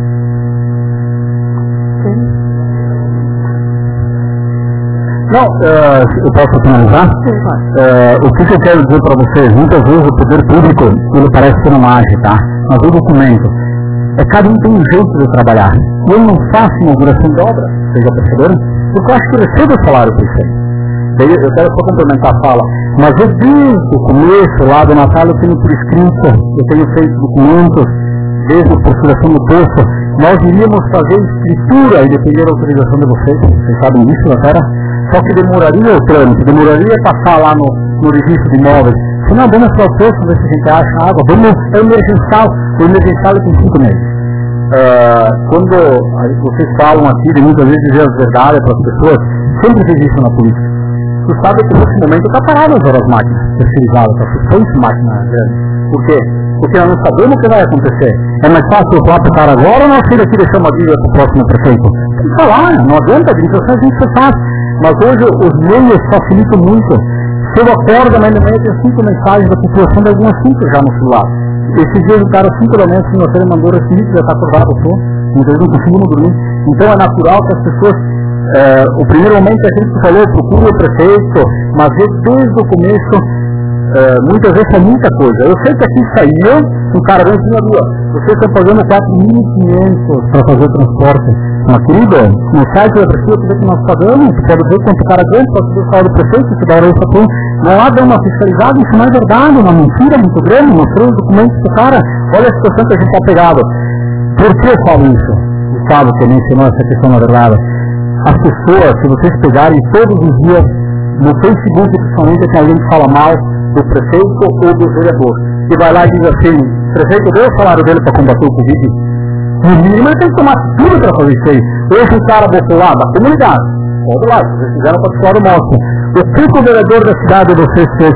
Não, eu posso finalizar? O que eu quero dizer para vocês, muitas vezes o poder público, ele parece que não age, tá? Mas o documento, cada um tem um jeito de trabalhar. Eu não faço inauguração de obra, vocês já perceberam? Porque eu acho que eu recebo o salário por isso aí. Daí eu quero só complementar a fala, mas eu desde o começo, lá do Natal, eu tenho por escrito, eu tenho feito documentos, desde a procuração do posto, nós iríamos fazer escritura e depender da autorização de vocês sabem disso, na terra? Só que demoraria o trâmite, demoraria passar lá no registro de imóveis. Se não, vamos para o posto, ver se a gente acha água, é emergencial, o emergencial tem 5 meses. Quando vocês falam aqui, de muitas vezes dizer as verdades para as pessoas, sempre fez isso na política. Tu sabe que nesse momento está parado as máquinas terceirizadas, está suspenso máquina grande. Por quê? Porque nós não sabemos o que vai acontecer. É mais fácil eu falar para o cara agora ou nós sair daqui e deixar uma dívida para o próximo prefeito? Tem que falar, não adianta, a administração a gente faz. Mas hoje os meios facilitam muito. Se eu acordo amanhã de manhã, eu tenho 5 mensagens da população de algum assunto já no celular. Esses dias o cara 5 da manhã, segunda-feira, mandou esse vídeo, já está acordado, muitas vezes não consigo dormir. Então é natural que as pessoas, o primeiro momento é aquilo que falou, procura o prefeito, mas desde o começo, muitas vezes é muita coisa. Eu sei que aqui saiu um cara bem assim na rua, vocês estão pagando 4.500 para fazer o transporte. Mas querida, no site da prefeitura que nós pagamos, você pode ver quanto o cara ganha para fazer o salário do prefeito, se dá hora isso aqui. Não há de uma fiscalizada, isso não é verdade, uma mentira muito grande, mostrou os documentos do cara, olha a situação que a gente está pegado. Por que eu falo isso? Gustavo, que mencionou essa questão na verdade. As pessoas, se vocês pegarem todos os dias, no Facebook, principalmente, tem alguém que fala mal do prefeito ou do vereador, que vai lá e diz assim, prefeito deu o salário dele para combater o Covid? No mínimo ele tem que tomar tudo para fazer isso aí. Hoje o cara botou lá da comunidade, pode lá, se vocês fizeram para o mostra. O que o vereador da cidade de vocês fez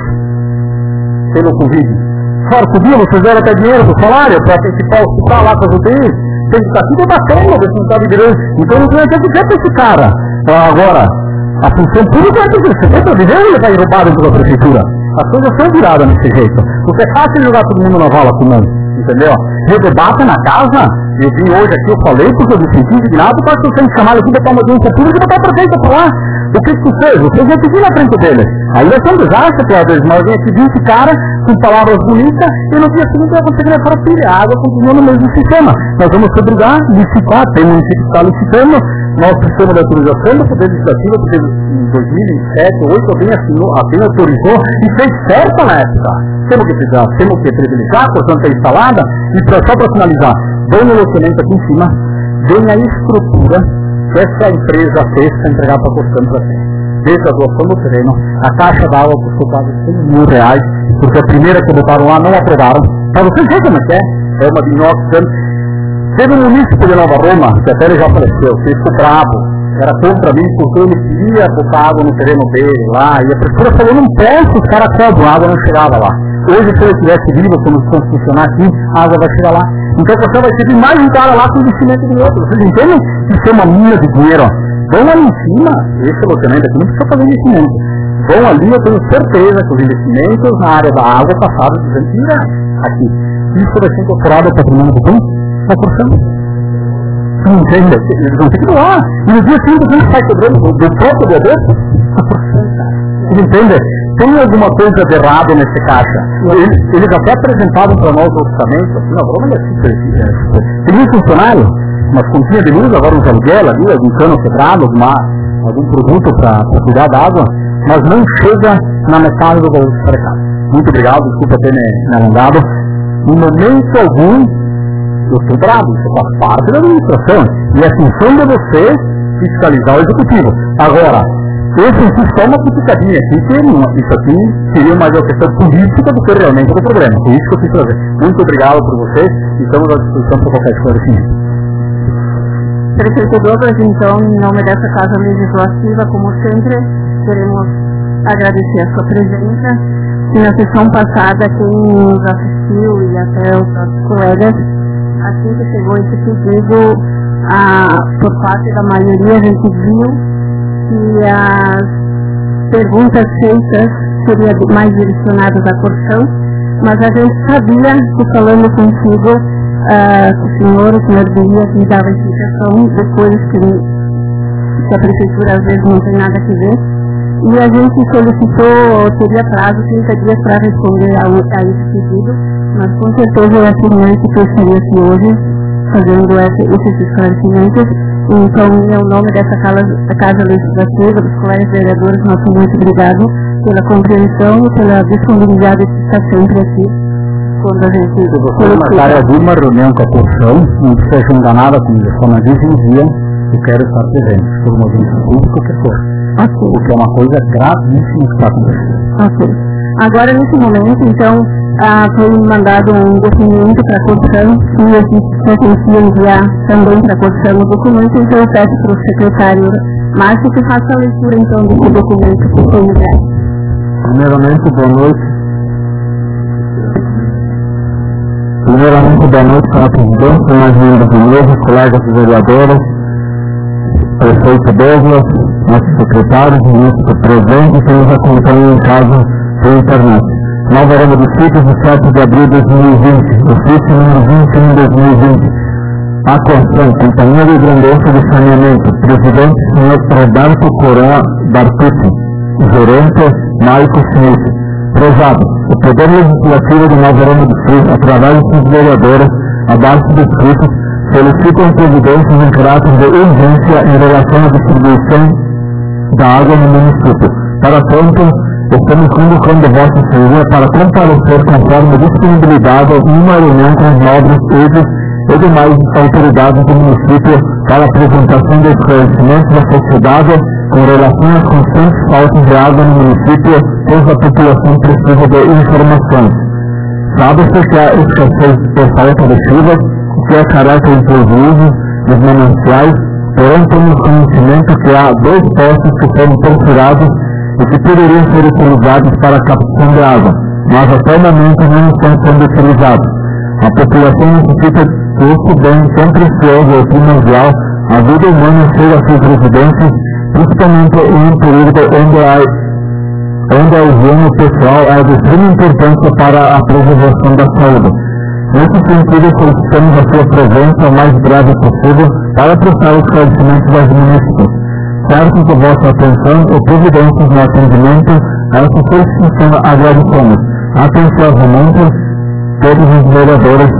pelo Covid? Fora que dia vocês deram até dinheiro para o salário, para participar o hospital lá com as UTIs, tem que estar tudo batendo, ver se não está de grande. Então não tem que dizer para esse cara. Agora, a função pública é que você está vivendo, ele vai roubar dentro da prefeitura. As coisas são viradas desse jeito. Porque é fácil jogar todo mundo na vala comum, entendeu? Eu debato na casa, eu vim hoje aqui, eu falei, porque eu me senti indignado, porque eu tenho que chamar aqui para uma audiência pública e botar a prefeita para lá. O que tu fez? Você já pediu na frente dele. Aí vai ser um desastre, talvez, mas alguém aqui viu esse cara com palavras bonitas e no dia seguinte vai conseguir levar a pilha. A água continua no mesmo sistema. Nós vamos se obrigar a licitar, tem um município que está licitando, nós precisamos da autorização do Poder Legislativo, porque em 2007, 2008, alguém autorizou e fez certo na época. Temos que privilegiar, a porção está instalada, e só para finalizar, vem o loteamento aqui em cima, vem a estrutura que essa empresa fez para entregar para a Corsã para frente. Desde a doação do terreno, a caixa d'água custou quase R$100.000, porque a primeira que botaram lá não aprovaram. Para vocês verem como é uma de inox. Teve um munícipe de Nova Roma, que até ele já faleceu, que ficou bravo, era contra mim, porque ele queria botar água no terreno dele lá, e a prefeitura falou, não posso, os caras cobram, a água não chegava lá. Hoje, se ele estivesse vivo, como se funcionar aqui, a água vai chegar lá. Então você vai ter mais um cara lá com investimento de outro. Vocês entendem? Isso é uma mina de dinheiro. Vão ali em cima, esse loteamento aqui não precisa fazer investimento. Vão ali, eu tenho certeza que os investimentos na área da água passaram de R$200.000 aqui. Isso vai ser incorporado ao patrimônio do banco? Está cursando. Não entende? Eles vão ter que doar. E no dia seguinte a gente sai cobrando do próprio doador? Está cursando, cara. Vocês entendem? Tem alguma coisa de errado nesse caixa. Eles até apresentaram para nós o orçamento, assim, não, vamos tem um funcionário, umas continhas de luz, agora uns aluguel ali, algum cano quebrado, algum produto para cuidar da água, mas não chega na metade do valor do mercado. Muito obrigado, desculpa ter me alongado. Em momento algum, eu estou bravo, isso faz parte da administração, e é função de você fiscalizar o executivo. Agora, eu senti só uma criticadinha aqui, que isso aqui seria mais uma questão política do que realmente do problema. Por isso que eu quis trazer. Muito obrigado por vocês e estamos à disposição para qualquer esclarecimento. Prefeito Douglas, então, em nome dessa Casa Legislativa, como sempre, queremos agradecer a sua presença. que na sessão passada quem nos assistiu e até os nossos colegas, assim que chegou esse pedido, por parte da maioria, a gente viu que as perguntas feitas seriam mais direcionadas à Corção, mas a gente sabia que falando contigo, o senhor Guia que dava explicação de coisas que a prefeitura às vezes não tem nada a ver, e a gente solicitou, teria prazo 30 dias para responder a esse pedido, mas com certeza eu afirmei que eu estaria aqui hoje fazendo esses esclarecimentos. Então, em nome dessa Casa Legislativa, dos colegas vereadores, nosso muito obrigado pela compreensão e pela disponibilidade de estar sempre aqui quando a gente... Se você marcar alguma reunião com a Corção, não precisa agendar nada comigo, só me avisa um dia, eu quero estar presente, por uma audiência pública ou que for. Okay. Porque é uma coisa gravíssima que está acontecendo. Ok. Agora, nesse momento, então, foi mandado um documento para a Corção, e a gente pretende enviar também para a Corção o documento, então eu peço para o secretário Márcio que faça a leitura, então, desse documento que foi enviado. Primeiramente, boa noite. Boa noite para a presidência, mais membros de mesa, colegas vereadores, prefeito Douglas, nossos secretários, ministro presente que nos acompanham em casa pela internet. Nova Arama dos Sítios, 7 de abril de 2020, ofício número 21 de 2020. A Corção, Companhia de Grandeza de Saneamento, presidente, senhor Roberto Corá Bartucci, gerente, Maico Smith. Prezado, o Poder Legislativo de Nova Arama do Sul, através de seus vereadores, abaixo descritos, solicitam providências em caráter de urgência em relação à distribuição da água no município. Para tanto, estamos convocando Vossa Senhoria para comparecer conforme disponibilidade em uma reunião com os nobres EDES e demais autoridades do município para a apresentação de esclarecimentos da sociedade com relação às constantes faltas de água no município, pois a população precisa de informações. Sabe-se que há escassez por falta de chuvas, que é caráter inclusivo dos mananciais, porém temos conhecimento que há 2 poços que foram perfurados e que poderiam ser utilizados para a captação de água, mas até o momento não estão sendo utilizados. A população necessita que este bem tão precioso e primordial, a vida humana chega a suas residências, principalmente em um período onde a higiene pessoal é de extrema importância para a preservação da saúde. Nesse sentido, solicitamos a sua presença o mais breve possível para prestar esclarecimentos aos munícipes. Certo de vossa atenção e providências no atendimento a essa solicitação agradecemos. Atenciosamente, todos os vereadores.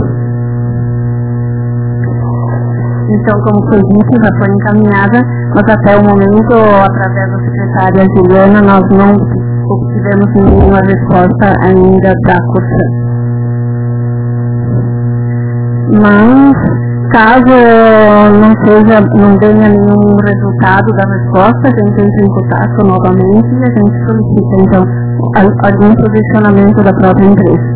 Então, como foi dito, já foi encaminhada, mas até o momento, através da secretária Juliana, nós não obtivemos nenhuma resposta ainda da Corção. Mas, caso não tenha nenhum resultado da resposta, a gente entra em contato novamente e a gente solicita, então, algum posicionamento da própria empresa.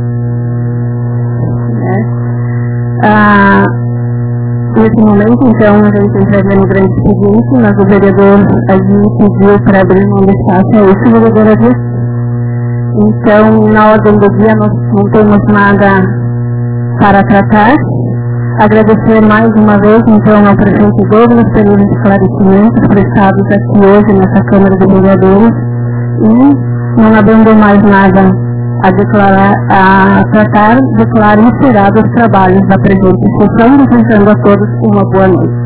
Nesse momento, então, a gente entraria no grande expediente, mas o vereador ali pediu para abrir um espaço a esse vereador ali. Então, na ordem do dia, nós não temos nada para tratar. Agradecer mais uma vez, então, ao prefeito Douglas pelos esclarecimentos prestados aqui hoje nessa Câmara de Vereadores e, não havendo mais nada a tratar, declaro encerrados os trabalhos da presente sessão, desejando a todos uma boa noite.